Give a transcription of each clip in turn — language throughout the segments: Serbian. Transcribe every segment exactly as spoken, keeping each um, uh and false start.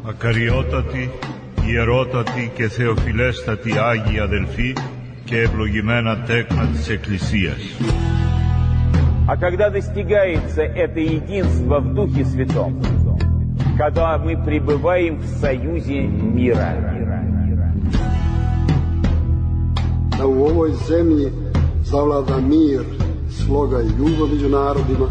Ακαριότατοι, ιερότατοι και θεοφιλέστατοι Άγιοι αδελφοί και ευλογημένα τέκνα της Εκκλησίας. А когда достигается это единство в Духе Святом, когда мы пребываем в союзе мира. Da u ovoj zemlji zavlada mir, sloga i ljubav među narodima.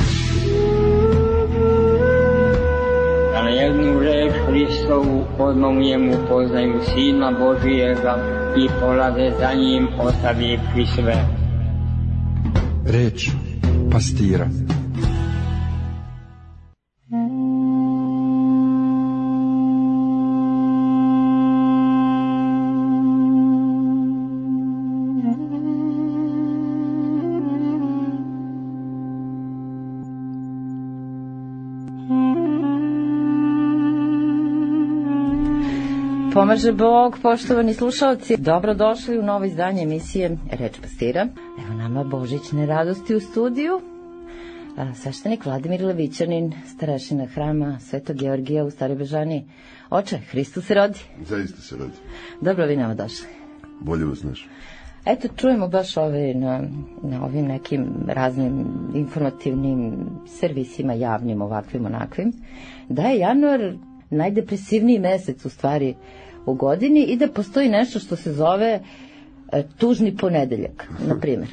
Da na jednu reč Hristovu odmah poznaju Sina Božijega i polaze za njim ostavi pri sve. Reč pastira. Pomaže Bog, poštovani slušalci, dobrodošli u novo izdanje emisije Reč pastira. Evo nama božićne radosti u studiju. Sveštenik Vladimir Levićanin, starešina hrama Svetog Georgija u Staroj Bežani. Oče, Hristos se rodi. Zaista se rodi. Dobro vi nama došli. Bolje vas znaš. Eto, čujemo baš ove na, na ovim nekim raznim informativnim servisima, javnim, ovakvim, onakvim, da je januar najdepresivniji mesec u stvari u godini i da postoji nešto što se zove e, tužni ponedeljak, na primjer.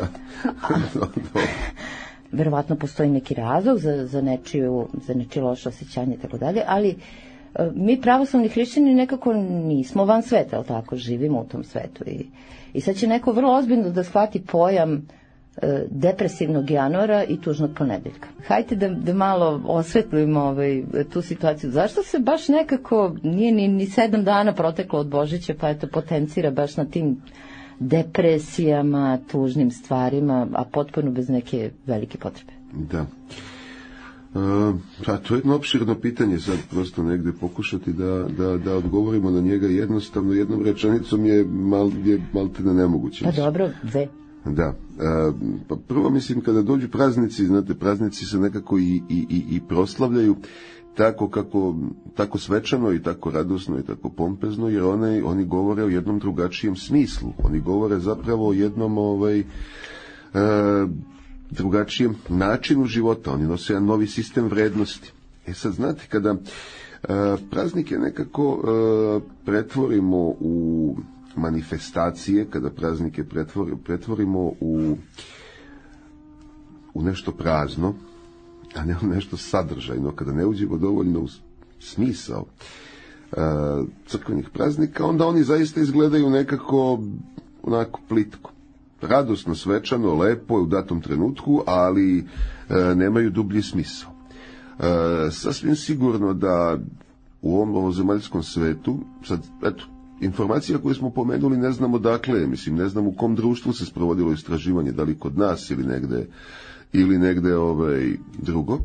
Verovatno postoji neki razlog za, za, nečiju, za nečije loše osjećanje i tako dalje, ali e, mi pravoslavni hrišćani nekako nismo van sveta, ali tako, živimo u tom svetu. I, i sad će neko vrlo ozbiljno da shvati pojam depresivnog januara i tužnog ponedeljka. Hajde da, da malo osvetlimo ovaj, tu situaciju. Zašto se baš nekako nije ni, ni sedam dana proteklo od Božića, pa eto potencira baš na tim depresijama, tužnim stvarima, a potpuno bez neke velike potrebe? Da. Uh, a to je jedno opširno pitanje, sad prosto negde pokušati da, da, da odgovorimo na njega jednostavno, jednom rečenicom je, mal, je maltene nemoguće. Pa dobro, ve. Da, e, pa prvo mislim kada dođu praznici, znate, praznici se nekako i, i, i, i proslavljaju tako kako, tako svečano i tako radosno i tako pompezno, jer one, oni govore o jednom drugačijem smislu, oni govore zapravo o jednom ovaj, e, drugačijem načinu života, oni nose jedan novi sistem vrednosti. E sad, znate, kada e, praznike nekako e, pretvorimo u manifestacije, kada praznike pretvori, pretvorimo u, u nešto prazno, a ne u nešto sadržajno, kada ne uđemo dovoljno u smisao e, crkvenih praznika, onda oni zaista izgledaju nekako onako plitko. Radosno, svečano, lepo u datom trenutku, ali e, nemaju dublji smisao. E, sasvim sigurno da u ovom ovozemaljskom svetu, sad, eto, informacija koju smo pomenuli ne znamo dakle, mislim, ne znam u kom društvu se sprovodilo istraživanje, da li kod nas ili negde, ili negde ovaj, drugo.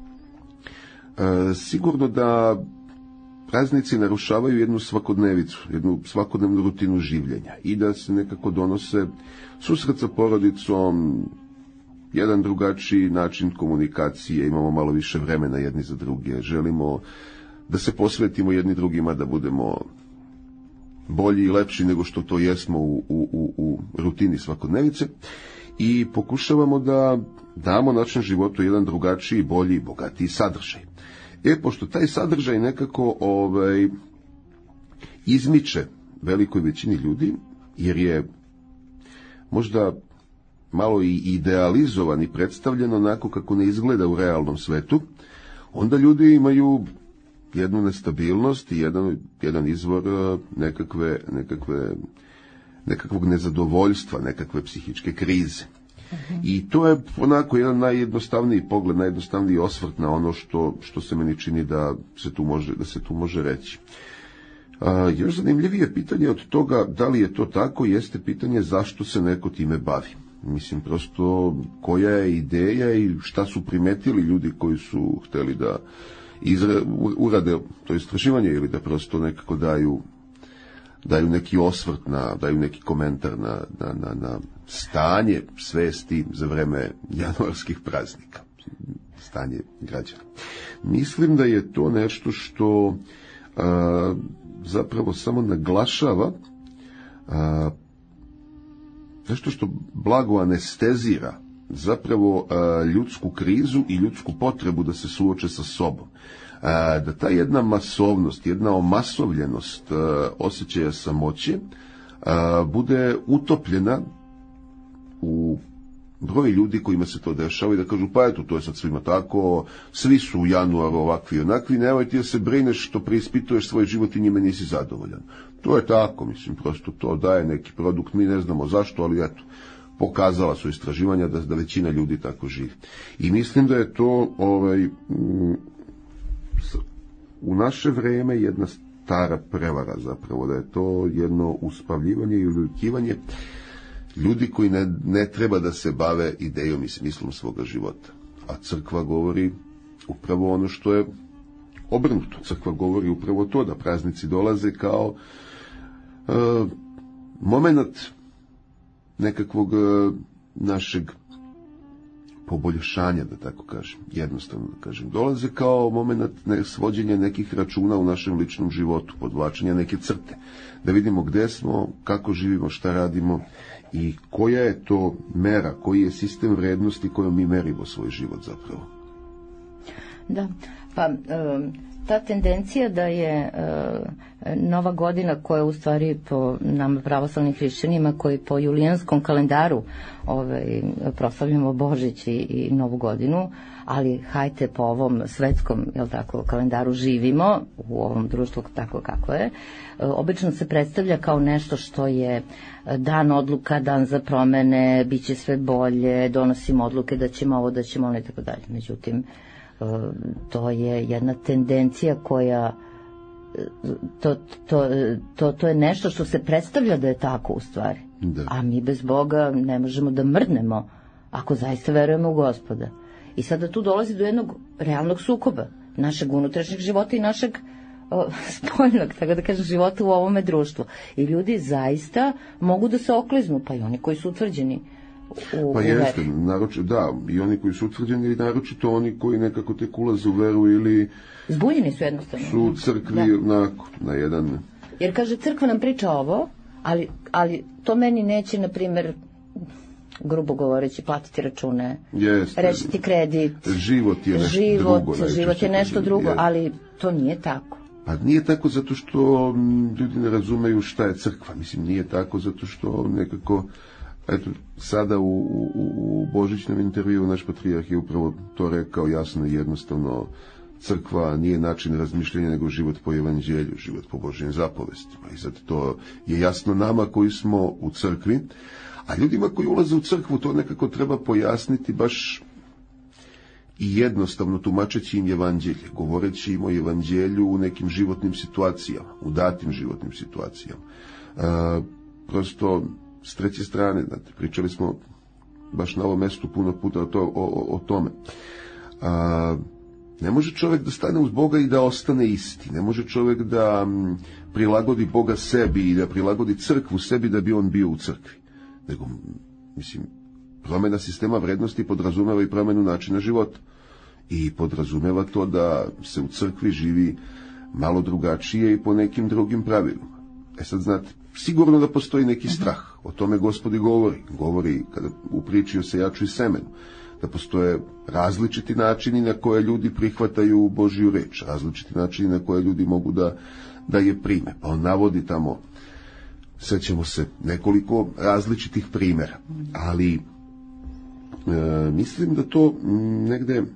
E, sigurno da praznici narušavaju jednu svakodnevicu, jednu svakodnevnu rutinu življenja i da se nekako donose susret sa porodicom, jedan drugačiji način komunikacije, imamo malo više vremena jedni za druge, želimo da se posvetimo jedni drugima, da budemo bolji i lepši nego što to jesmo u, u, u, u rutini svakodnevice i pokušavamo da damo našem životu jedan drugačiji, bolji, bogatiji sadržaj. E, pošto taj sadržaj nekako ovaj, izmiče velikoj većini ljudi, jer je možda malo i idealizovan i predstavljen onako kako ne izgleda u realnom svetu, onda ljudi imaju jednu nestabilnost i jedan, jedan izvor nekakve, nekakve, nekakvog nezadovoljstva, nekakve psihičke krize. Uh-huh. I to je onako jedan najjednostavniji pogled, najjednostavniji osvrt na ono što, što se meni čini da se tu može, da se tu može reći. A, još zanimljivije pitanje od toga da li je to tako, jeste pitanje zašto se neko time bavi. Mislim, prosto koja je ideja i šta su primetili ljudi koji su hteli da izra, urade to istraživanje ili da prosto nekako daju, daju neki osvrt, na, daju neki komentar na, na, na, na stanje svesti za vreme januarskih praznika, stanje građana. Mislim da je to nešto što a, zapravo samo naglašava a, nešto što blago anestezira zapravo a, ljudsku krizu i ljudsku potrebu da se suoče sa sobom. A, da ta jedna masovnost, jedna omasovljenost a, osjećaja samoće a, bude utopljena u broj ljudi kojima se to dešava i da kažu pa eto to je sad svima tako, svi su u januaru ovakvi i onakvi, nemoj ti da se brineš što preispituješ svoj život i njime nisi zadovoljan. To je tako, mislim, prosto to daje neki produkt, mi ne znamo zašto, ali eto, pokazala su istraživanja da, da većina ljudi tako živi. I mislim da je to ovaj, u naše vreme jedna stara prevara zapravo, da je to jedno uspavljivanje i uljubljivanje ljudi koji ne, ne treba da se bave idejom i smislom svoga života. A crkva govori upravo ono što je obrnuto. Crkva govori upravo to, da praznici dolaze kao e, moment nekakvog e, našeg poboljšanja, da tako kažem, jednostavno da kažem. Dolaze kao moment ne, svođenja nekih računa u našem ličnom životu, podvlačenja neke crte, da vidimo gde smo, kako živimo, šta radimo i koja je to mera, koji je sistem vrednosti kojom mi merimo svoj život zapravo. Da, pa ta tendencija da je Nova godina koja u stvari po nama pravoslavnim hrišćanima koji po julijanskom kalendaru ovaj, proslavljamo Božić i, i Novu godinu, ali hajte po ovom svetskom, jel tako, kalendaru živimo u ovom društvu tako kako je, obično se predstavlja kao nešto što je dan odluka, dan za promene, bit će sve bolje, donosimo odluke da ćemo ovo, da ćemo ono i tako dalje. Međutim, to je jedna tendencija koja to, to, to, to je nešto što se predstavlja da je tako u stvari. Da. A mi bez Boga ne možemo da mrdnemo ako zaista verujemo u Gospoda. I sada tu dolazi do jednog realnog sukoba našeg unutrašnjeg života i našeg o, spoljnog, tako da kažem, života u ovome društvu. I ljudi zaista mogu da se okliznu, pa i oni koji su utvrđeni u, pa u jeste, veri. naročito, da, i oni koji su utvrđeni, i naročito oni koji nekako tek ulaze u veru ili zbunjeni su jednostavno. Su u crkvi da. na, na jedan... Jer kaže, crkva nam priča ovo, ali, ali to meni neće, na primjer, grubo govoreći, platiti račune, Jeste. rešiti kredit. Život je nešto život, drugo. Život je nešto drugo, je. Ali to nije tako. Pa nije tako zato što ljudi ne razumeju šta je crkva. Mislim, nije tako zato što nekako... Eto, sada u, u, u božićnom intervju naš patrijarh je upravo to rekao jasno i jednostavno. Crkva nije način razmišljanja nego život po evanđelju, život po Božjim zapovestima. I zato to je jasno nama koji smo u crkvi, a ljudima koji ulaze u crkvu to nekako treba pojasniti baš i jednostavno tumačeći im evanđelje, govoreći im o evanđelju u nekim životnim situacijama, u datim životnim situacijama. E, prosto s treće strane, znate, pričali smo baš na ovom mestu puno puta o, to, o, o, o tome. A, ne može čovjek da stane uz Boga i da ostane isti. Ne može čovjek da m, prilagodi Boga sebi i da prilagodi crkvu sebi da bi on bio u crkvi. Nego, mislim, promjena sistema vrednosti podrazumeva i promjenu načina života. I podrazumeva to da se u crkvi živi malo drugačije i po nekim drugim pravilima. E sad, znate, sigurno da postoji neki strah. O tome Gospod i govori. Govori kada u priči o sejaču i semenu. Da postoje različiti načini na koje ljudi prihvataju Božju reč. Različiti načini na koje ljudi mogu da, da je prime. Pa on navodi tamo, sećamo se, nekoliko različitih primjera. Ali e, mislim da to negde e,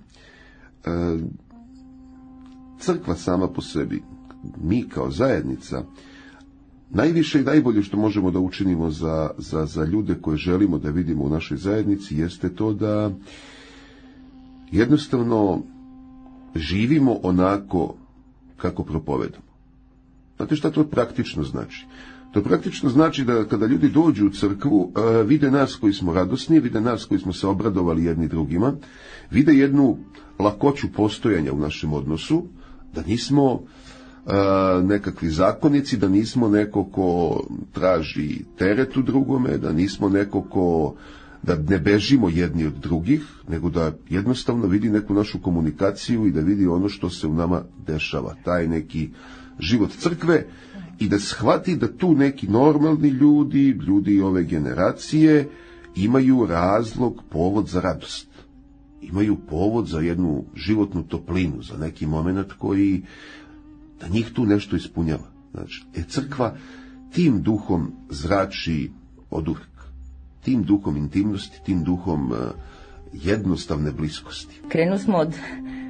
crkva sama po sebi, mi kao zajednica, najviše i najbolje što možemo da učinimo za, za, za ljude koje želimo da vidimo u našoj zajednici jeste to da jednostavno živimo onako kako propovedamo. Znate šta to praktično znači? To praktično znači da kada ljudi dođu u crkvu, vide nas koji smo radosni, vide nas koji smo se obradovali jedni drugima, vide jednu lakoću postojanja u našem odnosu, da nismo nekakvi zakonici, da nismo neko ko traži teret u drugome, da nismo neko ko da ne bežimo jedni od drugih, nego da jednostavno vidi neku našu komunikaciju i da vidi ono što se u nama dešava, taj neki život crkve, i da shvati da tu neki normalni ljudi, ljudi ove generacije, imaju razlog, povod za radost. Imaju povod za jednu životnu toplinu, za neki moment koji da njih tu nešto ispunjava. Znači, e crkva tim duhom zrači oduvek. Tim duhom intimnosti, tim duhom uh, jednostavne bliskosti. Krenu smo od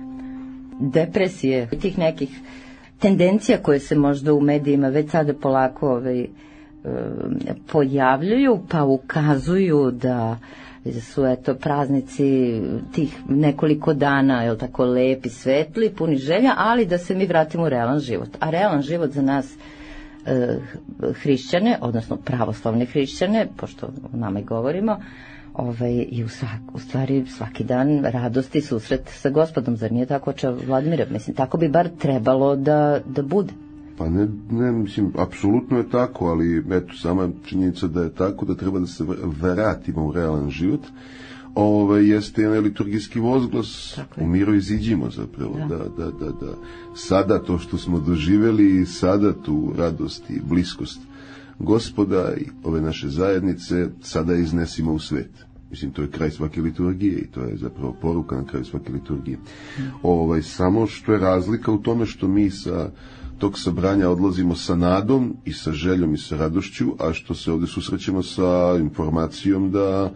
depresije, tih nekih tendencija koje se možda u medijima već sada polako ovaj, pojavljuju, pa ukazuju da su eto praznici tih nekoliko dana, je li tako, lepi, svetli, puni želja, ali da se mi vratimo u realan život. A realan život za nas e, hrišćane, odnosno pravoslavne hrišćane, pošto o nama i govorimo, ovaj, i u, svak, u stvari svaki dan radost i susret sa Gospodom, zar nije tako, oče Vladimire? Mislim, tako bi bar trebalo da, da bude. Pa ne, ne, mislim, apsolutno je tako, ali eto, sama činjenica da je tako, da treba da se vratimo u realan život, ovaj, jeste jedan liturgijski vozglas, u miru iziđimo zapravo, da. Da, da, da, da sada to što smo doživjeli, sada tu radost i bliskost Gospoda i ove naše zajednice, sada iznesimo u svet. Mislim, to je kraj svake liturgije i to je zapravo poruka na kraju svake liturgije. Mm. Ovaj, samo što je razlika u tome što mi sa tog sabranja odlazimo sa nadom i sa željom i sa radošću, a što se ovdje susrećemo sa informacijom da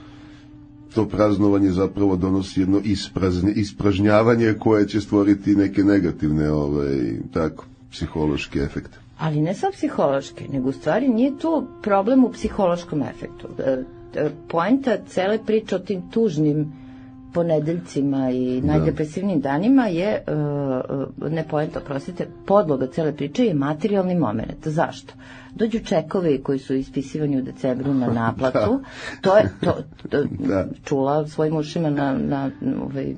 to praznovanje zapravo donosi jedno ispražnje, ispražnjavanje koje će stvoriti neke negativne ovaj, tako, psihološke efekte. Ali ne samo psihološke, nego u stvari nije tu problem u psihološkom efektu. Poenta cele priče o tim tužnim ponedeljcima i najdepresivnim danima je, ne poenta, prostite, podloga cele priče je materijalni moment. Zašto? Dođu čekovi koji su ispisivani u decembru na naplatu, to je, to, to da. Čula svojim ušima na, na, ovaj,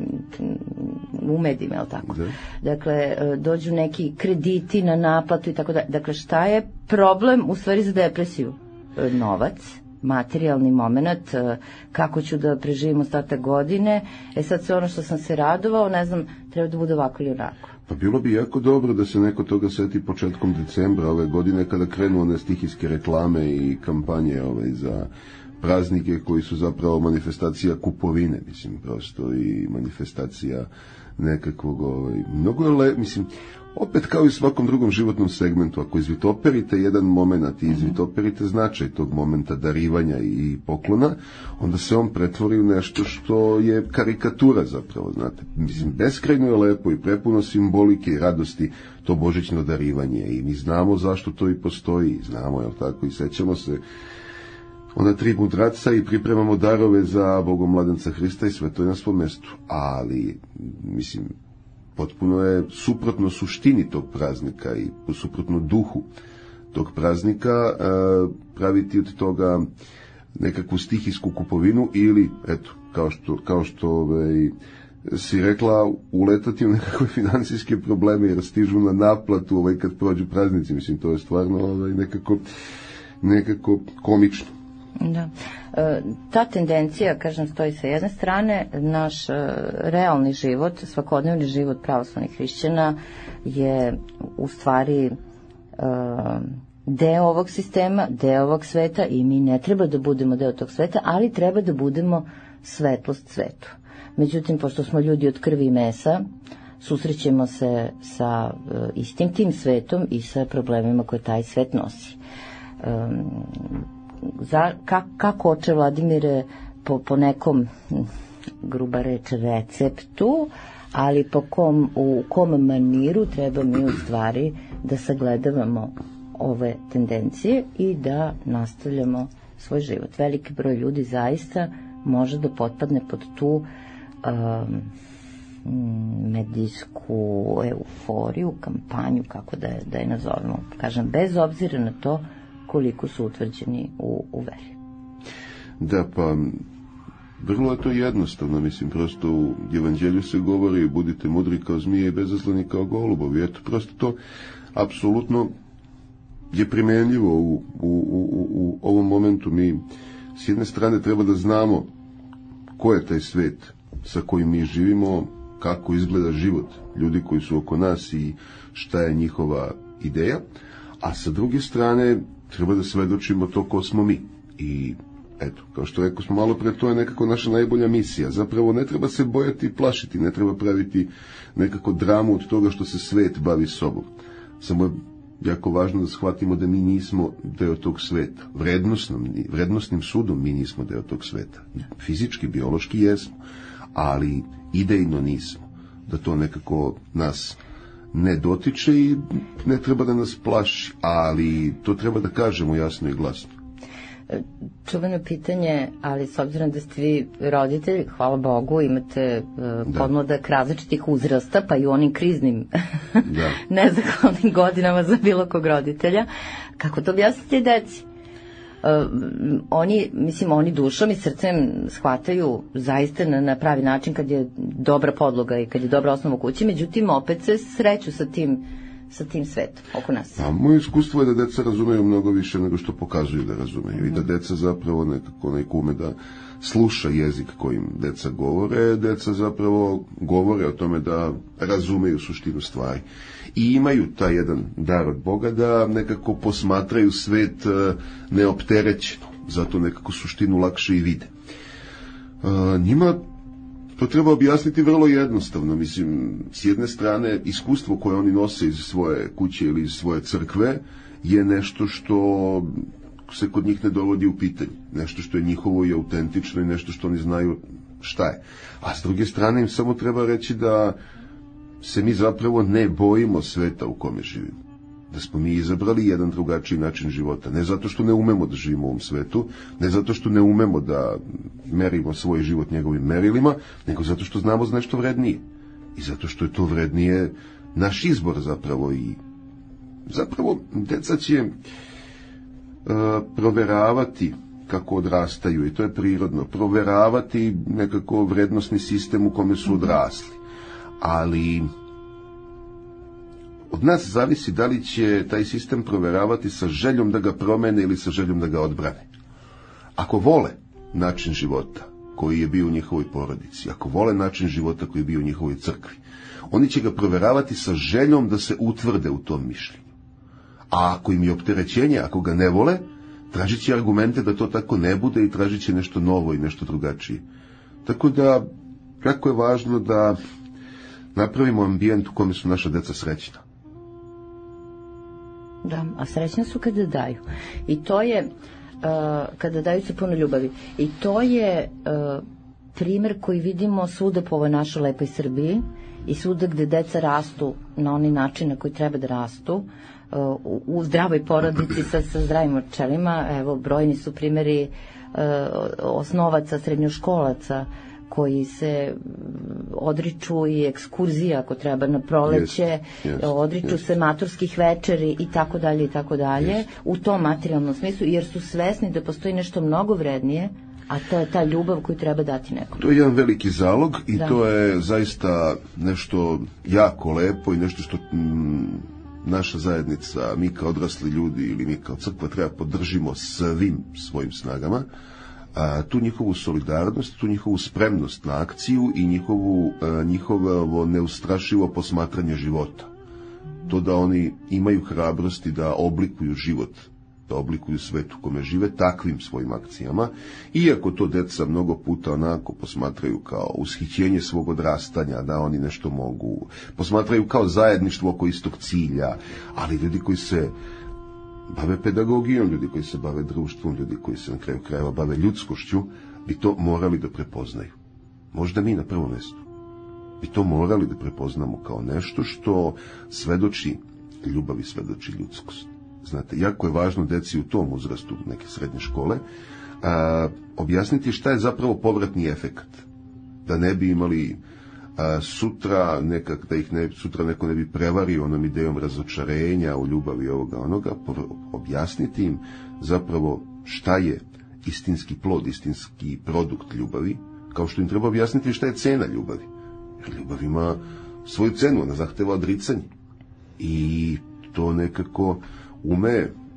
u medijima, je li tako? Da. Dakle, dođu neki krediti na naplatu i tako da. Dakle, šta je problem u stvari za depresiju? Novac, materijalni moment, kako ću da preživim ostatak godine. E sad sve ono što sam se radovao, ne znam, treba da bude ovako ili onako. Pa bilo bi jako dobro da se neko toga seti početkom decembra ove godine, kada krenu one stihijske reklame i kampanje ove za praznike koji su zapravo manifestacija kupovine, mislim, prosto, i manifestacija nekakvog, ovaj, mnogo je le, mislim, opet kao i u svakom drugom životnom segmentu, ako izvitoperite jedan moment i izvitoperite značaj tog momenta darivanja i poklona, onda se on pretvori u nešto što je karikatura zapravo, znate. Mislim, beskrajno je lepo i prepuno simbolike i radosti to božićno darivanje i mi znamo zašto to i postoji, znamo, jel tako, i sećamo se ona tri mudraca i pripremamo darove za Bogomladenca Hrista i sve to je na svom mestu, ali, mislim, potpuno je suprotno suštini tog praznika i suprotno duhu tog praznika praviti od toga nekakvu stihijsku kupovinu ili, eto, kao što, kao što ovaj, si rekla, uletati u nekakve financijske probleme jer stižu na naplatu ovaj, kad prođu praznici. Mislim, to je stvarno ovaj, nekako, nekako komično. Da. E, ta tendencija, kažem, stoji sa jedne strane, naš e, realni život, svakodnevni život pravoslavnih hrišćana je u stvari e, deo ovog sistema, deo ovog sveta i mi ne treba da budemo deo tog sveta, ali treba da budemo svetlost svetu. Međutim, pošto smo ljudi od krvi i mesa, susrećemo se sa e, istim tim svetom i sa problemima koje taj svet nosi. E, Za, ka, kako oče Vladimire po, po nekom, gruba reč, receptu, ali po kom, u kom maniru treba mi u stvari da sagledavamo ove tendencije i da nastavljamo svoj život. Veliki broj ljudi zaista može da potpadne pod tu um, medijsku euforiju, kampanju, kako da je, da je nazovemo. Kažem, bez obzira na to koliko su utvrđeni u, u veri. Da, pa vrlo je to jednostavno, mislim, prosto u Evanđelju se govori budite mudri kao zmije i bezazleni kao golubovi. Eto, prosto to apsolutno je primenljivo u, u, u, u ovom momentu. Mi S jedne strane treba da znamo ko je taj svet sa kojim mi živimo, kako izgleda život ljudi koji su oko nas i šta je njihova ideja, a sa druge strane treba da svedočimo to ko smo mi. I eto, kao što rekao smo malo pre, to je nekako naša najbolja misija. Zapravo ne treba se bojati i plašiti, ne treba praviti nekako dramu od toga što se svet bavi sobom. Samo je jako važno da shvatimo da mi nismo deo tog sveta. Vrednostnom, vrednostnim sudom mi nismo deo tog sveta. Fizički, biološki jesmo, ali idejno nismo. Da to nekako nas ne dotiče i ne treba da nas plaši, ali to treba da kažemo jasno i glasno. Čuveno pitanje, ali s obzirom da ste vi roditelj, hvala Bogu, imate uh, podmladak različitih uzrasta, pa i u onim kriznim da. nezahvalnim godinama za bilo kog roditelja, kako to objasnite deci? Uh, oni, mislim, oni dušom i srcem shvataju zaista na, na pravi način kad je dobra podloga i kad je dobra osnova u kući, međutim opet se sreću sa tim sa tim svetom oko nas. A moje iskustvo je da deca razumeju mnogo više nego što pokazuju da razumeju. Mm-hmm. I da deca zapravo nekako neko ume da sluša jezik kojim deca govore, deca zapravo govore o tome da razumeju suštinu stvari. I imaju taj jedan dar od Boga da nekako posmatraju svet neopterećeno, zato nekako suštinu lakše i vide. A, njima to treba objasniti vrlo jednostavno. Mislim, s jedne strane, iskustvo koje oni nose iz svoje kuće ili iz svoje crkve je nešto što se kod njih ne dovodi u pitanje. Nešto što je njihovo i autentično i nešto što oni znaju šta je. A s druge strane im samo treba reći da se mi zapravo ne bojimo sveta u kome živimo. Da smo mi izabrali jedan drugačiji način života. Ne zato što ne umemo da živimo u ovom svetu, ne zato što ne umemo da merimo svoj život njegovim merilima, nego zato što znamo za nešto vrednije. I zato što je to vrednije naš izbor zapravo. I zapravo deca će uh, proveravati kako odrastaju, i to je prirodno, proveravati nekako vrednosni sistem u kome su odrasli. Ali od nas zavisi da li će taj sistem proveravati sa željom da ga promene ili sa željom da ga odbrane. Ako vole način života koji je bio u njihovoj porodici, ako vole način života koji je bio u njihovoj crkvi, oni će ga proveravati sa željom da se utvrde u tom mišljenju. A ako im je opterećenje, ako ga ne vole, tražit će argumente da to tako ne bude i tražit će nešto novo i nešto drugačije. Tako da, jako je važno da napravimo ambijent u kome su naša deca srećna. Da, a srećna su kada daju. I to je, uh, kada daju se puno ljubavi. I to je uh, primer koji vidimo svuda po ovoj našoj lepoj Srbiji i svuda gde deca rastu na oni način na koji treba da rastu, uh, u, u zdravoj porodici sa, sa zdravim očelima. Evo, brojni su primeri uh, osnovaca, srednjoškolaca, koji se odriču i ekskurzija ako treba na proleće, yes, yes, odriču yes. se maturskih večeri i tako dalje i tako dalje, yes. u tom materijalnom smislu, jer su svesni da postoji nešto mnogo vrednije, a to je ta ljubav koju treba dati nekom. To je jedan veliki zalog i da. to je zaista nešto jako lepo i nešto što mm, naša zajednica, mi kao odrasli ljudi ili mi kao crkva treba podržimo svim svojim snagama. A, tu njihovu solidarnost, tu njihovu spremnost na akciju i njihovu, a, njihovo neustrašivo posmatranje života. To da oni imaju hrabrosti da oblikuju život, da oblikuju svet u kome žive takvim svojim akcijama, iako to deca mnogo puta onako posmatraju kao ushićenje svog odrastanja, da oni nešto mogu, posmatraju kao zajedništvo oko istog cilja, ali ljudi koji se bave pedagogijom, ljudi koji se bave društvom, ljudi koji se na kraju krajeva bave ljudskošću, bi to morali da prepoznaju. Možda mi na prvom mjestu. Bi to morali da prepoznamo kao nešto što svedoči ljubav i svedoči ljudskost. Znate, jako je važno deci u tom uzrastu neke srednje škole a, objasniti šta je zapravo povratni efekat. Da ne bi imali a, sutra nekak, da ih ne, sutra neko ne bi prevario onom idejom razočarenja u ljubavi ovoga onoga, objasniti im zapravo šta je istinski plod, istinski produkt ljubavi, kao što im treba objasniti šta je cena ljubavi. Jer ljubav ima svoju cenu, ona zahteva odricanje. I to nekako ume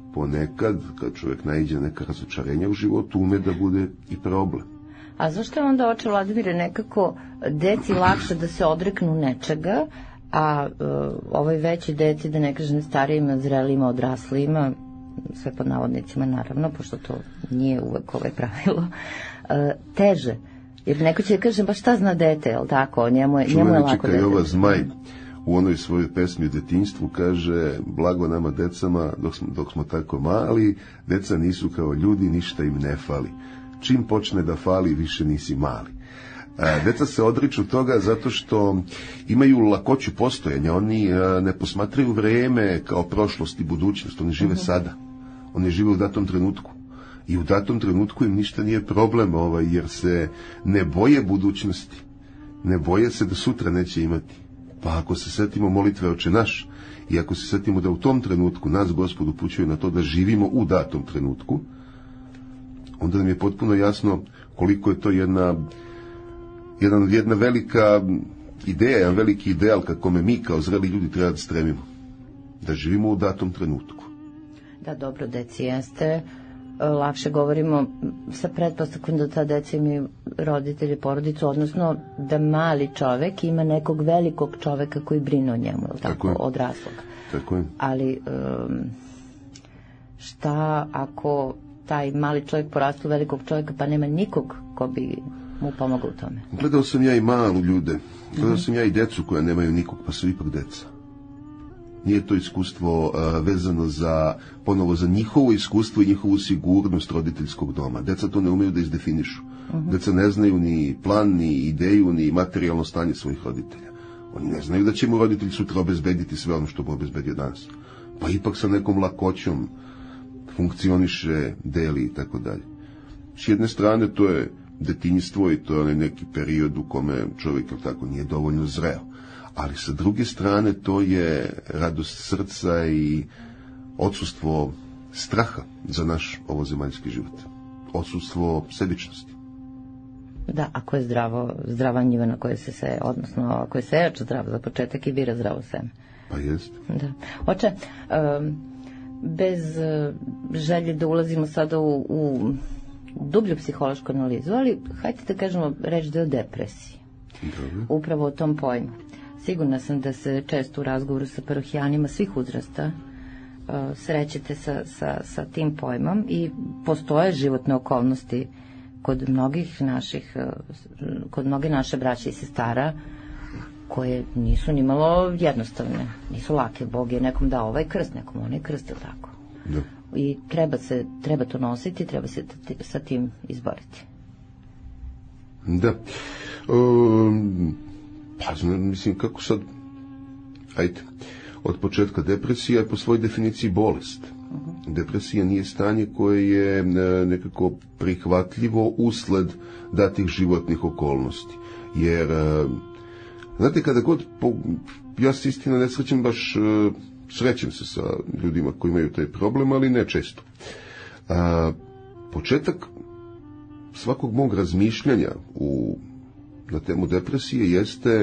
ponekad, kad čovjek naiđe neka razočarenja u životu, ume da bude i problem. A zašto je onda, oče Vladimire, nekako deci lakše da se odreknu nečega, a uh, ovoj veći deci, da ne kažem starijima, zrelijima, odraslima, sve pod navodnicima naravno, pošto to nije uvek ovaj pravilo, uh, teže? Jer neko će da kaže, ba šta zna dete, jel tako? Njemu je, njemu je lako dete. Čuveni Zmaj u onoj svojoj pesmi o detinjstvu kaže, blago nama decama dok smo, dok smo tako mali, deca nisu kao ljudi, ništa im ne fali. Čim počne da fali, više nisi mali. A, deca se odriču toga zato što imaju lakoću postojanja, oni a, ne posmatraju vreme kao prošlost i budućnost, oni žive uh-huh. sada, oni žive u datom trenutku. I u datom trenutku im ništa nije problem, ovaj, jer se ne boje budućnosti, ne boje se da sutra neće imati. Pa ako se setimo molitve Oče naš, i ako se setimo da u tom trenutku nas Gospod upućuje na to da živimo u datom trenutku, onda nam je potpuno jasno koliko je to jedna, jedna, jedna velika ideja, jedan veliki ideal ka kome mi kao zreli ljudi treba da stremimo. Da živimo u datom trenutku. Da, dobro, deci jeste. Lakše govorimo sa pretpostavkom da ta deca imaju roditelje, porodicu, odnosno da mali čovek ima nekog velikog čoveka koji brine o njemu, ili tako, tako odraslog. Tako je. Ali um, šta ako taj mali čovjek porastu velikog čovjeka pa nema nikog ko bi mu pomogao u tome? Gledao sam ja i malu ljude, gledao sam ja i decu koja nemaju nikog, pa su ipak deca. Nije to iskustvo uh, vezano za, ponovo za njihovo iskustvo i njihovu sigurnost roditeljskog doma. Deca to ne umeju da izdefinišu. Uh-huh. Deca ne znaju ni plan, ni ideju, ni materijalno stanje svojih roditelja. Oni ne znaju da će mu roditelj sutra obezbediti sve ono što mu obezbedio danas. Pa ipak sa nekom lakoćom funkcioniše, deli i tako dalje. S jedne strane to je detinjstvo i to je onaj neki period u kome čovjek tako nije dovoljno zreo. Ali sa druge strane to je radost srca i odsustvo straha za naš ovozemaljski život. Odsustvo sebičnosti. Da, ako je zdravo, zdrava njiva na koje se se, odnosno ako je sejač zdrav za početak i bira zdravo seme. Pa jest. Da. Oče, um, bez uh, želje da ulazimo sada u, u dublju psihološku analizu, ali hajde da kažemo reč da je o depresiji. Dobre. Upravo o tom pojmu. Sigurna sam da se često u razgovoru sa parohijanima svih uzrasta uh, srećete sa, sa, sa tim pojmom i postoje životne okolnosti kod mnogih naših, uh, kod mnoge naše braće i sestara koje nisu ni malo jednostavne, nisu lake. Bog je nekom dao ovaj krst, nekom onaj krst, ili tako. Da. I treba, se, treba to nositi, treba se t- sa tim izboriti. Da. Um... Pa, znam, mislim, kako sad, ajde, od početka depresija je po svojoj definiciji bolest. Uh-huh. Depresija nije stanje koje je nekako prihvatljivo usled datih životnih okolnosti. Jer, znate, kada god, po, ja se istina ne srećem baš, srećem se sa ljudima koji imaju taj problem, ali ne često. A, početak svakog mog razmišljanja u na temu depresije jeste,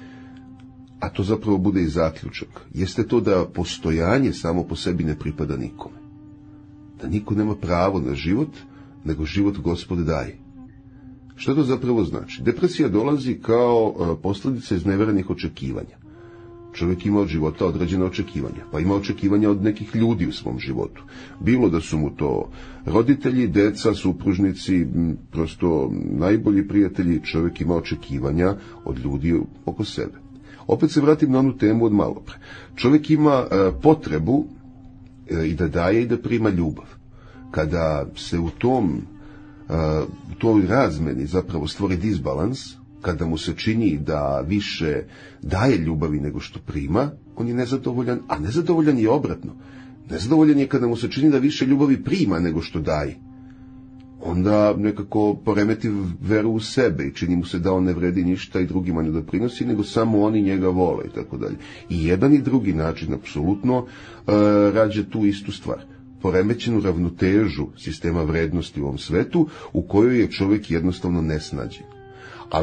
a to zapravo bude i zaključak, jeste to da postojanje samo po sebi ne pripada nikome. Da niko nema pravo na život, nego život Gospod daje. Što to zapravo znači? Depresija dolazi kao posljedica izneverenih očekivanja. Čovjek ima od života određene očekivanja, pa ima očekivanja od nekih ljudi u svom životu. Bilo da su mu to roditelji, deca, supružnici, prosto najbolji prijatelji, čovjek ima očekivanja od ljudi oko sebe. Opet se vratim na onu temu od malopre. Čovjek ima e, potrebu e, i da daje i da prima ljubav. Kada se u tom, e, u toj razmeni zapravo stvori disbalans, kada mu se čini da više daje ljubavi nego što prima, on je nezadovoljan, a nezadovoljan je obratno. Nezadovoljan je kada mu se čini da više ljubavi prima nego što daje. Onda nekako poremeti veru u sebe i čini mu se da on ne vredi ništa i drugima ne doprinosi, nego samo oni njega vole i tako dalje. I jedan i drugi način apsolutno uh, rađe tu istu stvar. Poremećenu ravnotežu sistema vrednosti u ovom svetu u kojoj je čovjek jednostavno nesnađen. Ali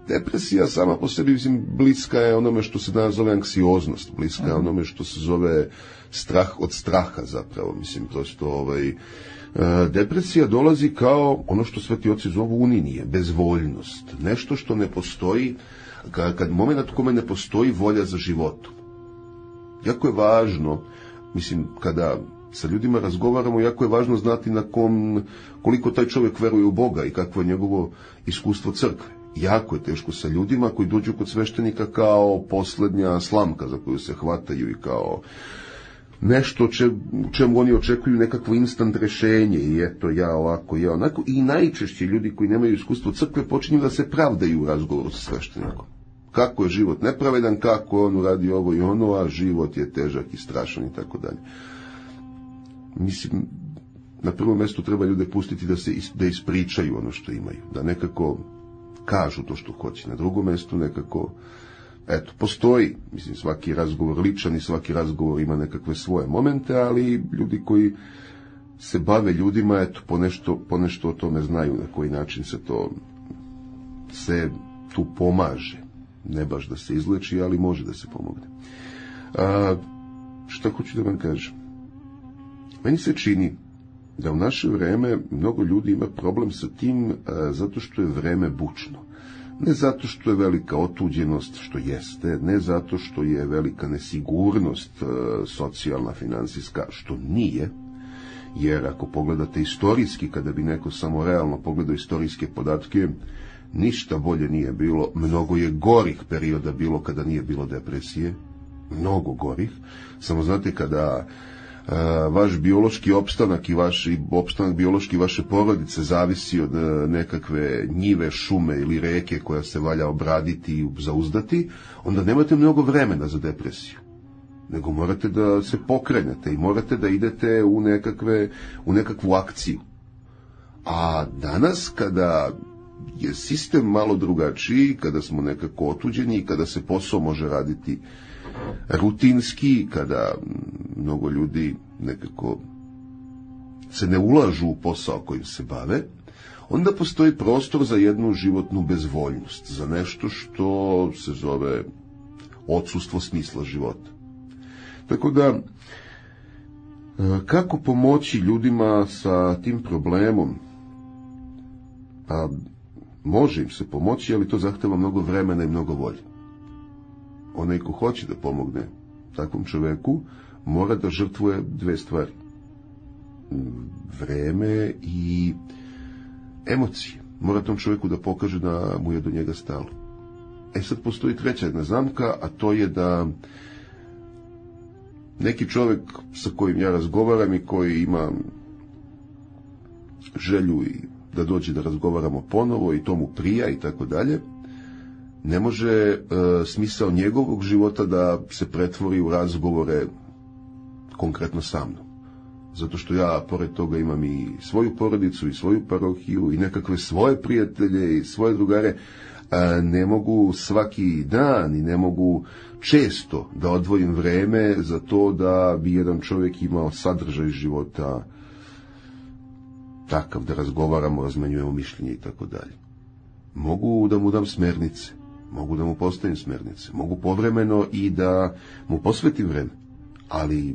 depresija sama po sebi, mislim, bliska je onome što se danas zove anksioznost, bliska je onome što se zove strah od straha zapravo, mislim, prosto ovaj, depresija dolazi kao ono što sveti oci zovu uninije, bezvoljnost, nešto što ne postoji, kad, kad moment u kome ne postoji volja za životom. Jako je važno, mislim, kada sa ljudima razgovaramo, jako je važno znati na kom, koliko taj čovjek veruje u Boga i kakvo je njegovo iskustvo crkve. Jako je teško sa ljudima koji dođu kod sveštenika kao posljednja slamka za koju se hvataju i kao nešto če, čemu oni očekuju nekakvo instant rješenje i eto ja ovako, ja onako. I najčešće ljudi koji nemaju iskustvo crkve počinju da se pravdaju u razgovoru sa sveštenikom. Kako je život nepravedan, kako on radi ovo i ono, a život je težak i strašan i tako dalje. Mislim, na prvom mjestu treba ljude pustiti da se da ispričaju ono što imaju, da nekako kažu to što hoće. Na drugom mjestu nekako, eto, postoji, mislim, svaki razgovor ličan i svaki razgovor ima nekakve svoje momente, ali ljudi koji se bave ljudima, eto, ponešto, ponešto o tome znaju na koji način se to se tu pomaže. Ne baš da se izleči, ali može da se pomogne. A, šta hoću da vam kažem? Meni se čini da u naše vreme mnogo ljudi ima problem sa tim a, zato što je vreme bučno. Ne zato što je velika otuđenost, što jeste, ne zato što je velika nesigurnost a, socijalna, financijska, što nije, jer ako pogledate istorijski, kada bi neko samo realno pogledao istorijske podatke, ništa bolje nije bilo, mnogo je gorih perioda bilo kada nije bilo depresije, mnogo gorih, samo znate kada a, vaš biološki opstanak i vaš i opstanak biološki vaše porodice zavisi od a, nekakve njive, šume ili reke koja se valja obraditi i zauzdati, onda nemate mnogo vremena za depresiju, nego morate da se pokrenete i morate da idete u nekakve, u nekakvu akciju. A danas kada je sistem malo drugačiji, kada smo nekako otuđeni, kada se posao može raditi rutinski, kada mnogo ljudi nekako se ne ulažu u posao kojim se bave, onda postoji prostor za jednu životnu bezvoljnost, za nešto što se zove odsustvo smisla života. Tako da, kako pomoći ljudima sa tim problemom? Pa, može im se pomoći, ali to zahteva mnogo vremena i mnogo volje. Onaj ko hoće da pomogne takvom čoveku, mora da žrtvuje dve stvari. Vreme i emocije. Mora tom čoveku da pokaže da mu je do njega stalo. E sad postoji treća jedna zamka, a to je da neki čovjek sa kojim ja razgovaram i koji ima želju i da dođe da razgovaramo ponovo i to mu prija i tako dalje, ne može e, smisao njegovog života da se pretvori u razgovore konkretno sa mnom. Zato što ja, pored toga, imam i svoju porodicu i svoju parohiju i nekakve svoje prijatelje i svoje drugare, a ne mogu svaki dan i ne mogu često da odvojim vreme za to da bi jedan čovjek imao sadržaj života takav da razgovaramo, razmenjujemo mišljenje i tako dalje. Mogu da mu dam smernice, mogu da mu postavim smernice, mogu povremeno i da mu posvetim vreme, ali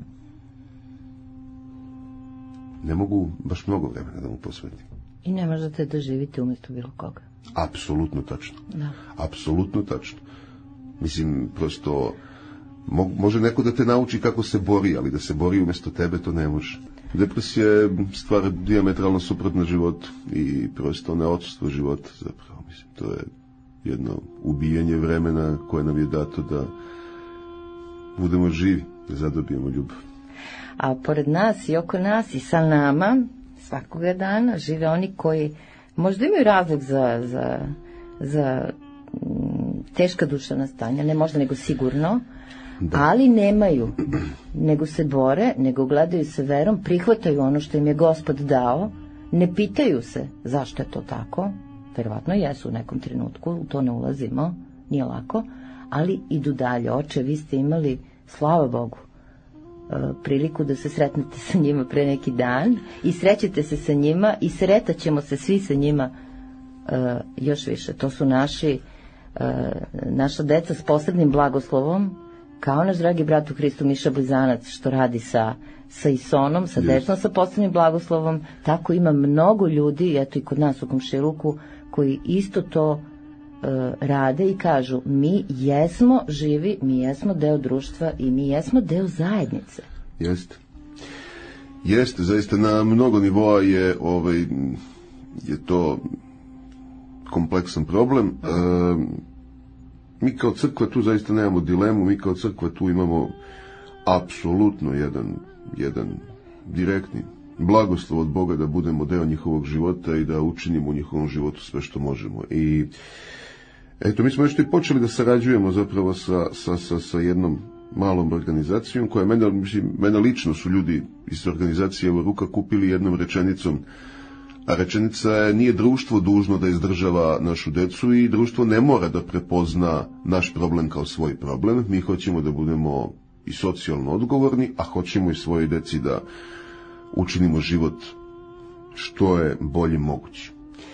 ne mogu baš mnogo vremena da mu posvetim. I ne možete da živite umjesto bilo koga. Apsolutno tačno. Da. Apsolutno tačno. Mislim, prosto, mo, može neko da te nauči kako se bori, ali da se bori umjesto tebe, to ne može. Depresija je stvar dijametralno suprotna životu i prosto neodsustvo života, zapravo. Mislim, to je jedno ubijanje vremena koje nam je dato da budemo živi, da zadobijemo ljubav. A pored nas i oko nas i sa nama svakoga dana žive oni koji možda imaju razlog za, za, za teška duševna stanja, ne možda nego sigurno, da. Ali nemaju, nego se bore, nego gledaju se verom, prihvataju ono što im je Gospod dao, ne pitaju se zašto je to tako, verovatno jesu u nekom trenutku, u to ne ulazimo, nije lako, ali idu dalje. Oče, vi ste imali, slava Bogu, priliku da se sretnete sa njima pre neki dan i srećete se sa njima i sretaćemo se svi sa njima uh, još više. To su naši naša deca s posebnim blagoslovom, kao naš dragi brat u Hristu Miša Blizanac, što radi sa, sa Isonom, sa decom sa posebnim blagoslovom, tako ima mnogo ljudi, eto i kod nas u komšiluku, koji isto to uh, rade i kažu, mi jesmo živi, mi jesmo deo društva i mi jesmo deo zajednice. Jeste. Jeste, zaista na mnogo nivoa je, ovaj, je to kompleksan problem. E, mi kao crkva tu zaista nemamo dilemu, mi kao crkva tu imamo apsolutno jedan, jedan direktni blagoslov od Boga da budemo deo njihovog života i da učinimo u njihovom životu sve što možemo. I eto, mi smo nešto i počeli da sarađujemo zapravo sa, sa, sa, sa jednom malom organizacijom koja mene, mislim, mene lično su ljudi iz organizacije Evo Ruka kupili jednom rečenicom, a rečenica je: nije društvo dužno da izdržava našu decu i društvo ne mora da prepozna naš problem kao svoj problem. Mi hoćemo da budemo i socijalno odgovorni, a hoćemo i svojoj deci da učinimo život što je bolje moguće.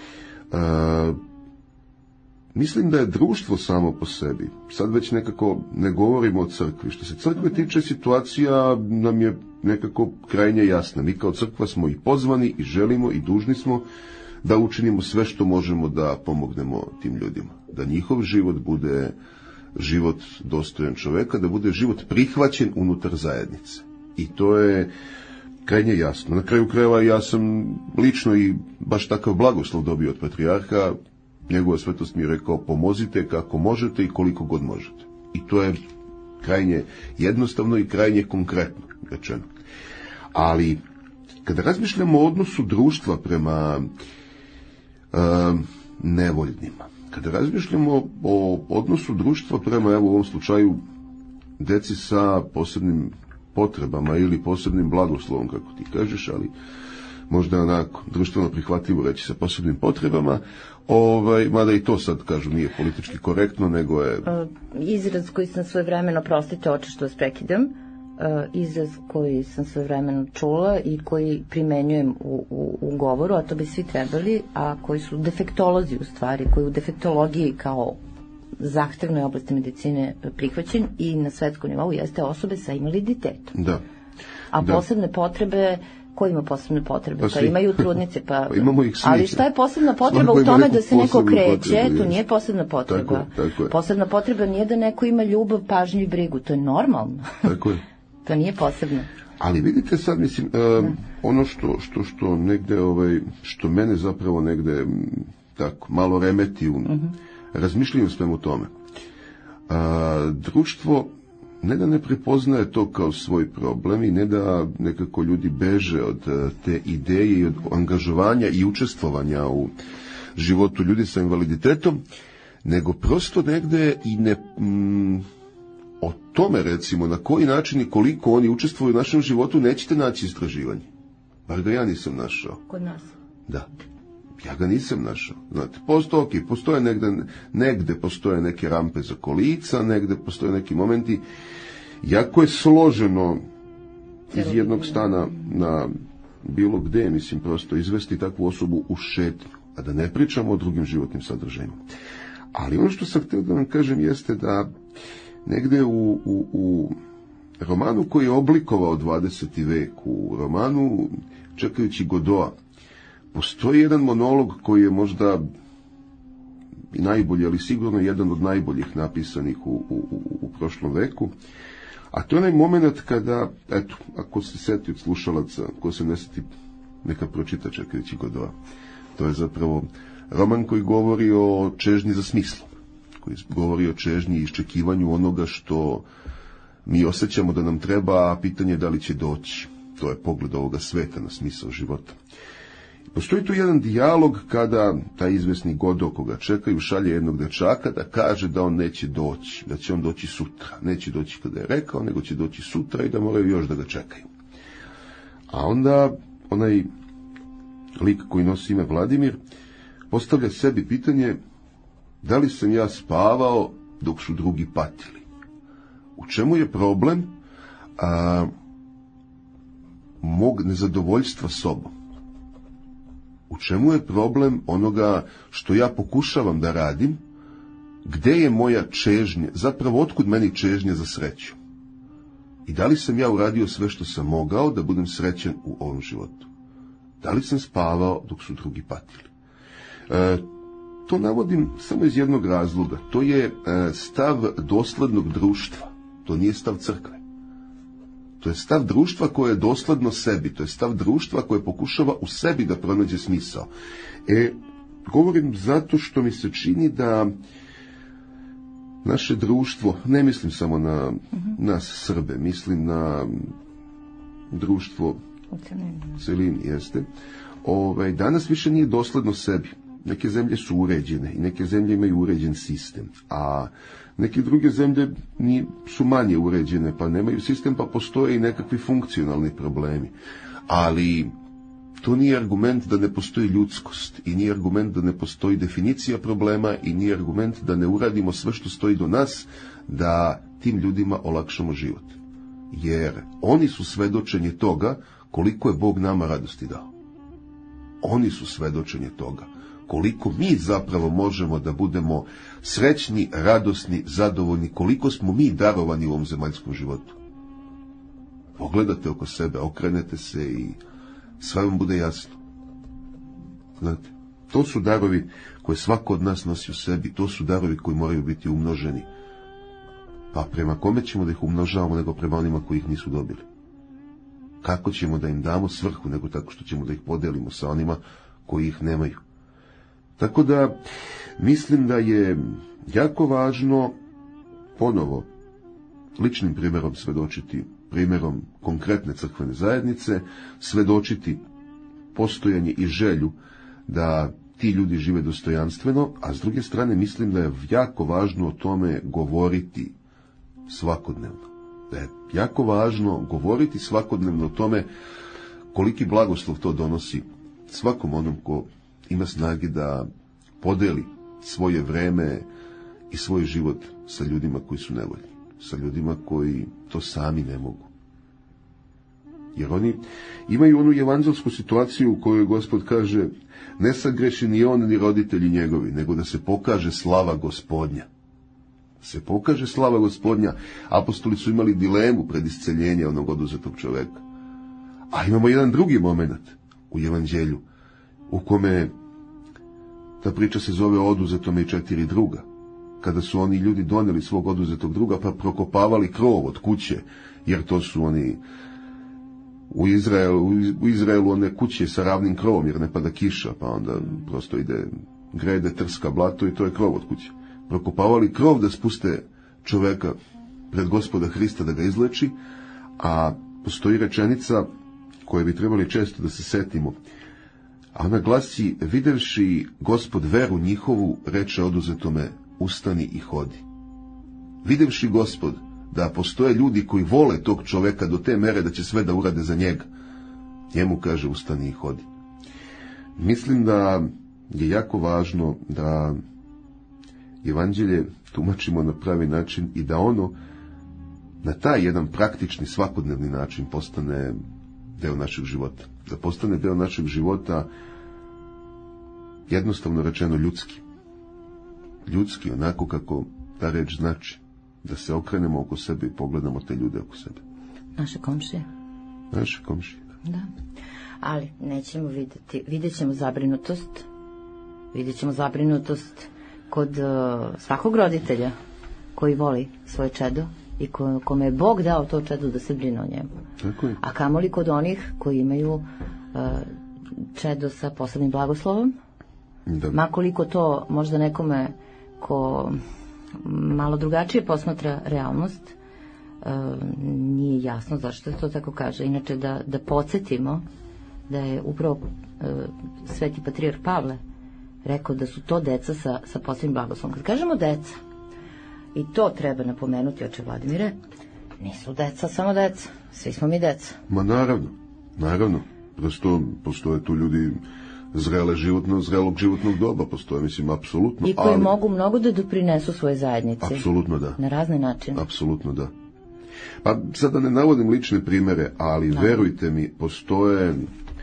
E, Mislim da je društvo samo po sebi, sad već nekako ne govorimo o crkvi. Što se crkve tiče, situacija nam je nekako krajnje jasna. Mi kao crkva smo i pozvani i želimo i dužni smo da učinimo sve što možemo da pomognemo tim ljudima. Da njihov život bude život dostojan čoveka, da bude život prihvaćen unutar zajednice. I to je krajnje jasno. Na kraju krajeva ja sam lično i baš takav blagoslov dobio od patrijarha. Njegova svetost mi je rekao: pomozite kako možete i koliko god možete. I to je krajnje jednostavno i krajnje konkretno rečeno. Ali kada razmišljamo o odnosu društva prema uh, nevoljnima, kada razmišljamo o odnosu društva prema, evo u ovom slučaju, deci sa posebnim potrebama ili posebnim blagoslovom, kako ti kažeš, ali možda onako društveno prihvatljivo reći sa posebnim potrebama, ovaj, mada i to sad kažu nije politički korektno, nego je... Izraz koji sam svojevremeno, prostite oče što vas prekidam, izraz koji sam svojevremeno čula i koji primenjujem u, u, u govoru, a to bi svi trebali, a koji su defektolozi u stvari, koji u defektologiji kao zahtevnoj oblasti medicine prihvaćen i na svetskom nivou, jeste osobe sa invaliditetom. Da. A da. Posebne potrebe, ko ima posebne potrebe? Pa, pa imaju trudnice, pa... pa imamo ih svi. Ali šta je posebna potreba u tome da se neko kreće? To nije posebna potreba. Tako je, tako je. Posebna potreba nije da neko ima ljubav, pažnju i brigu. To je normalno. Tako je. To nije posebno. Ali vidite sad, mislim, uh, ono što, što, što negde, ovaj, što mene zapravo negde tako malo remeti u uh-huh. razmišljanju svemu tome. Uh, društvo ne da ne prepoznaje to kao svoj problem i ne da nekako ljudi beže od te ideje i od angažovanja i učestvovanja u životu ljudi sa invaliditetom, nego prosto negde i ne mm, o tome, recimo, na koji način i koliko oni učestvuju u našem životu, nećete naći istraživanje. Bar ga ja nisam našao. Kod nas? Da. Ja ga nisam našao. Znate, postoje, okay, postoje negde, negde postoje neke rampe za kolica, negde postoje neki momenti. Jako je složeno iz jednog stana na bilo gde, mislim, prosto izvesti takvu osobu u šetnju, a da ne pričamo o drugim životnim sadržajima. Ali ono što sam htio da vam kažem jeste da negde u, u, u romanu koji je oblikovao dvadeseti vek, u romanu Čekajući Godoa, postoji jedan monolog koji je možda i najbolji, ali sigurno jedan od najboljih napisanih u, u, u, u prošlom veku. A to je onaj moment kada, eto, ako se seti od slušalaca, ko se ne seti, neka pročita Čekajući Godoa. To je zapravo roman koji govori o čežnji za smislom, koji govori o čežnji i iščekivanju onoga što mi osjećamo da nam treba, a pitanje je da li će doći. To je pogled ovoga sveta na smisao života. Postoji tu jedan dijalog kada taj izvesni Godo koga čekaju šalje jednog dečaka da kaže da on neće doći, da će on doći sutra. Neće doći kada je rekao, nego će doći sutra i da moraju još da ga čekaju. A onda onaj lik koji nosi ime Vladimir postavlja sebi pitanje: da li sam ja spavao dok su drugi patili? U čemu je problem a, mog nezadovoljstva sobom? U čemu je problem onoga što ja pokušavam da radim, gde je moja čežnja, zapravo otkud meni čežnja za sreću? I da li sam ja uradio sve što sam mogao da budem srećan u ovom životu? Da li sam spavao dok su drugi patili? E, to navodim samo iz jednog razloga. To je e, stav doslednog društva. To nije stav crkve. To je stav društva koje je dosledno sebi. To je stav društva koje pokušava u sebi da pronađe smisao. E, govorim zato što mi se čini da naše društvo, ne mislim samo na nas Srbe, mislim na društvo u celini, jeste, ovaj, danas više nije dosledno sebi. Neke zemlje su uređene i neke zemlje imaju uređen sistem, a neke druge zemlje ni, su manje uređene, pa nemaju sistem, pa postoje i nekakvi funkcionalni problemi. Ali to nije argument da ne postoji ljudskost i nije argument da ne postoji definicija problema i nije argument da ne uradimo sve što stoji do nas da tim ljudima olakšamo život. Jer oni su svedočenje toga koliko je Bog nama radosti dao. Oni su svedočenje toga koliko mi zapravo možemo da budemo srećni, radosni, zadovoljni, koliko smo mi darovani u ovom zemaljskom životu. Pogledate oko sebe, okrenete se i sve vam bude jasno. Znate, to su darovi koje svako od nas nosi u sebi, to su darovi koji moraju biti umnoženi. Pa prema kome ćemo da ih umnožavamo nego prema onima koji ih nisu dobili? Kako ćemo da im damo svrhu nego tako što ćemo da ih podelimo sa onima koji ih nemaju? Tako da mislim da je jako važno ponovo ličnim primjerom svedočiti, primjerom konkretne crkvene zajednice, svedočiti postojanje i želju da ti ljudi žive dostojanstveno, a s druge strane mislim da je jako važno o tome govoriti svakodnevno. Da je jako važno govoriti svakodnevno o tome koliki blagoslov to donosi svakom onom ko ima snage da podeli svoje vreme i svoj život sa ljudima koji su nevoljni, sa ljudima koji to sami ne mogu. Jer oni imaju onu evanđelsku situaciju u kojoj Gospod kaže ne sagreši ni on ni roditelji njegovi, nego da se pokaže slava Gospodnja. Se pokaže slava Gospodnja. Apostoli su imali dilemu pred isceljenje onog oduzetog čoveka. A imamo jedan drugi moment u evanđelju u kome ta priča se zove o oduzetome i četiri druga. Kada su oni ljudi doneli svog oduzetog druga pa prokopavali krov od kuće, jer to su oni u Izraelu, u Izraelu one kuće sa ravnim krovom, jer ne pada kiša, pa onda prosto ide grede, trska, blato i to je krov od kuće. Prokopavali krov da spuste čoveka pred Gospoda Hrista da ga izleči, a postoji rečenica koje bi trebali često da se setimo. A ona glasi, videvši Gospod veru njihovu, reče oduzetome, ustani i hodi. Videvši Gospod da postoje ljudi koji vole tog čoveka do te mere da će sve da urade za njega, njemu kaže ustani i hodi. Mislim da je jako važno da evanđelje tumačimo na pravi način i da ono na taj jedan praktični svakodnevni način postane deo našeg života. Da postane deo našeg života jednostavno rečeno ljudski. Ljudski, onako kako ta reč znači. Da se okrenemo oko sebe i pogledamo te ljude oko sebe. Naše komšije. Naše komšije. Da. Ali nećemo vidjeti, vidjet ćemo zabrinutost, vidjet ćemo zabrinutost kod uh, svakog roditelja koji voli svoje čedo i ko, kome je Bog dao to čedo da se brine o njemu. Tako je. A kamoli kod onih koji imaju uh, čedo sa posebnim blagoslovom, da. Makoliko to možda nekome ko malo drugačije posmatra realnost, e, nije jasno zašto to tako kaže. Inače da, da podsjetimo da je upravo e, sveti patrijarh Pavle rekao da su to deca sa, sa posebnim blagoslovom. Kad kažemo deca, i to treba napomenuti, oče Vladimire, nisu deca samo deca, svi smo mi deca. Ma naravno, naravno, prosto postoje tu ljudi zrele životno, zrelog životnog doba postoje, mislim, apsolutno. I koji ali... mogu mnogo da doprinesu svoje zajednici. Apsolutno da. Na razne načine. Apsolutno da. Pa sada ne navodim lične primere, ali da. Verujte mi, postoje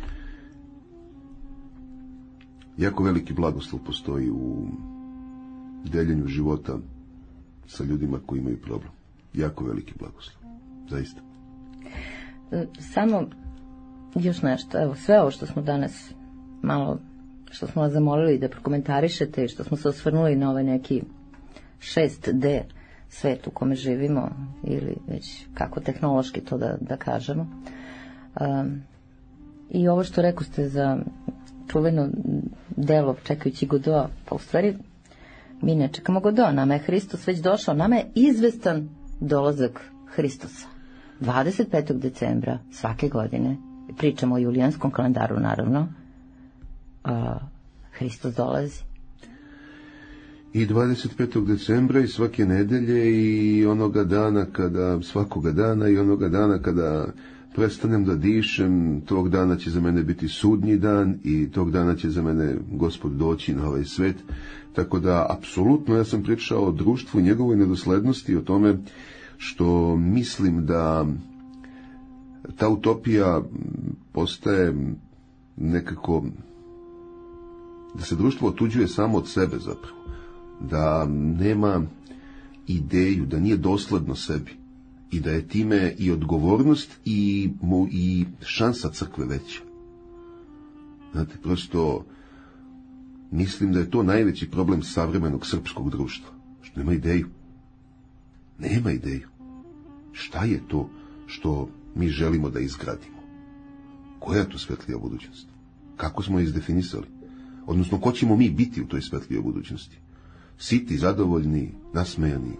jako veliki blagoslov postoji u deljenju života sa ljudima koji imaju problem. Jako veliki blagoslov. Zaista. Samo još nešto. Evo, sve ovo što smo danas malo, što smo vas zamolili da prokomentarišete i što smo se osvrnuli na ovaj neki šest D svet u kome živimo, ili već kako tehnološki to da, da kažemo. Um, I ovo što rekao ste za čuveno delo čekajući Godoa, pa u stvari mi ne čekamo Godoa, nama je Hristos već došao, nama je izvestan dolazak Hristosa. dvadeset petog decembra svake godine, pričamo o julijanskom kalendaru naravno, a, Hristos dolazi. I dvadeset petog decembra i svake nedelje i onoga dana kada, svakoga dana i onoga dana kada prestanem da dišem, tog dana će za mene biti sudnji dan i tog dana će za mene Gospod doći na ovaj svet. Tako da, apsolutno, ja sam pričao o društvu i njegovoj nedoslednosti, o tome što mislim da ta utopija postaje nekako, da se društvo otuđuje samo od sebe zapravo, da nema ideju, da nije dosledno sebi i da je time i odgovornost i, i šansa crkve veća. Znate, prosto mislim da je to najveći problem savremenog srpskog društva, što nema ideju. Nema ideju. Šta je to što mi želimo da izgradimo? Koja je to svetlija budućnost? Kako smo je izdefinisali? Odnosno, ko ćemo mi biti u toj svetlijoj budućnosti? Siti, zadovoljni, nasmejani.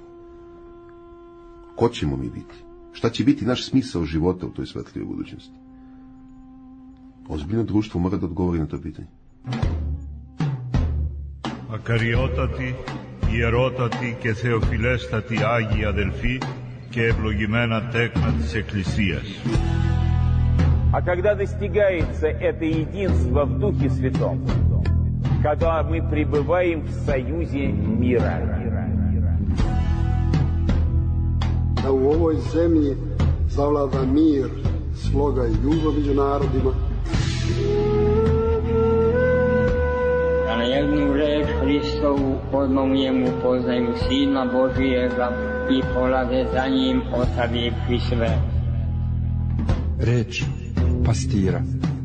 Ko ćemo mi biti? Šta će biti naš smisao života u toj svetlijoj budućnosti? Ozbiljno društvo mora da odgovori na to pitanje. Ακαριότατη, ιερότατη και θεοφιλέστατη Άγιοι αδελφοί και ευλογημένα τέκνα της Εκκλησίας. А когда достигается это единство в Духе Святом, когда мы пребываем в союзе мира. Da u ovoj zemlji zavlada mir, sloga i ljubav među narodima. Da na jednu reč Hristovu odmah mu poznaju Sina Božijega i polade za njim ostavivši sve. Reč pastira.